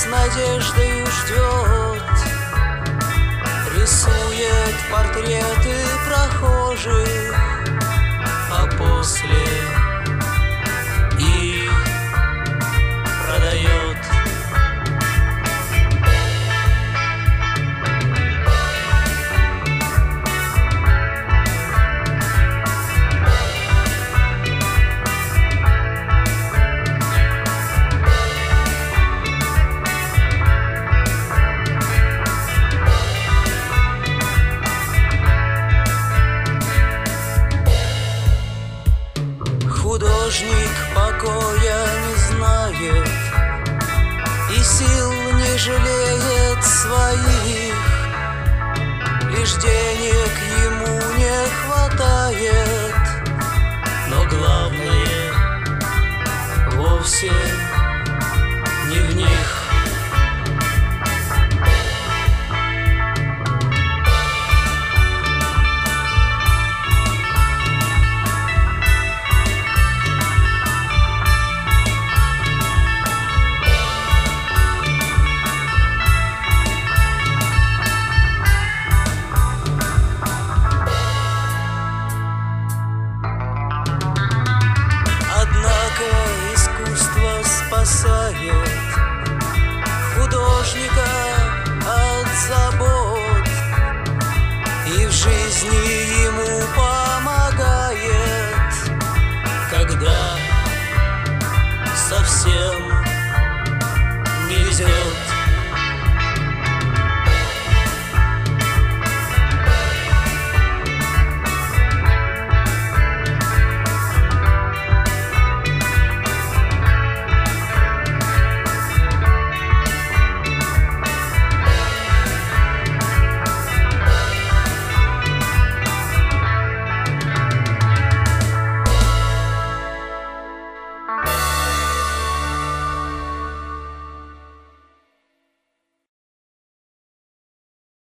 с надеждой ждет, рисует портреты прохожих, а после их продает. Художник покоя не знает и сил не жалеет своих, лишь денег ему не хватает, но главное вовсе не в них. Искусство спасает художника от забот и в жизни ему помогает, когда совсем